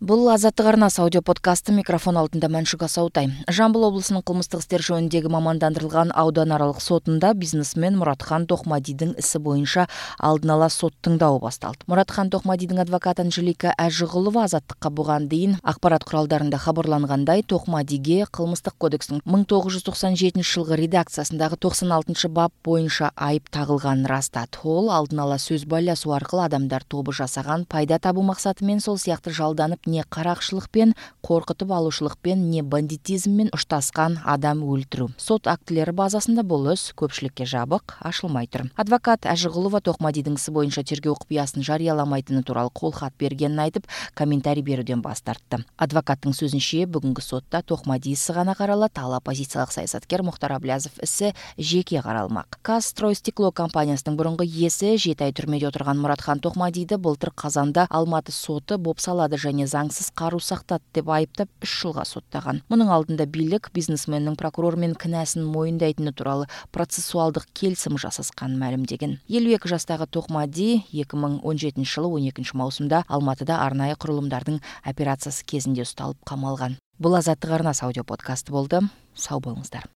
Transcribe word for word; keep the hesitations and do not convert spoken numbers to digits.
Бұл Азаттық арнасы аудио подкасты, микрофон алдында Мәншүк Асаутай. Жамбыл облысының қылмыстық істер жөніндегі мамандандырылған ауданаралық сотында бизнесмен Мұратхан Тоқмадидің ісі бойынша алдын ала сот тыңдауы басталды. Мұратхан Тоқмадидің адвокаты Анжелика Әжіғұлова Азаттыққа бұған дейін ақпарат құралдарында хабарланғандай, Тоқмадиге қылмыстық кодекстің мың тоғыз жүз тоқсан жетінші жылғы редакциясындағы тоқсан алтыншы бап бойынша айып тағылғанын растады. Ол алдын ала сөз байласу арқылы адамдар тобы жасаған пайда табу мақсатымен сол сияқты жалданып не қарақшылықпен, қорқытып алушылықпен, не бандитизммен ұштасқан адам өлтіру. Сот актілері базасында бұл іс көпшілікке жабық, ашылмай тұр. Адвокат Әжіғұлова Тоқмадидің ісі бойынша тергеу құпиясын жарияламайтыны туралы қолхат бергенін айтып, комментарий беруден бас тартты. Адвокаттың сөзінше, бүгінгі сотта Тоқмади ісі ғана қаралады, ал оппозициялық саясаткер Мұхтар Әблязов ісі жеке қаралмақ. Казстройстекло компаниясының бұрынғы иесі жеті ай түрмеде отырған Мұратхан Тоқмадиді былтыр қазанда Алматы соты бопсалады және заңсыз қару сақтады деп айыптап үш жылға соттаған. Мұның алдында билік бизнесменнің прокурормен кінәсін мойындайтыны туралы процессуалдық келісім жасасқанын мәлімдеген. елу екі жастағы Тоқмади екі мың он жетінші жылы он екінші маусымда Алматыда арнайы құрылымдардың операциясы кезінде ұсталып қамалған. Бұл Азаттық арнасы аудио подкасты болды. Сау болыңыздар.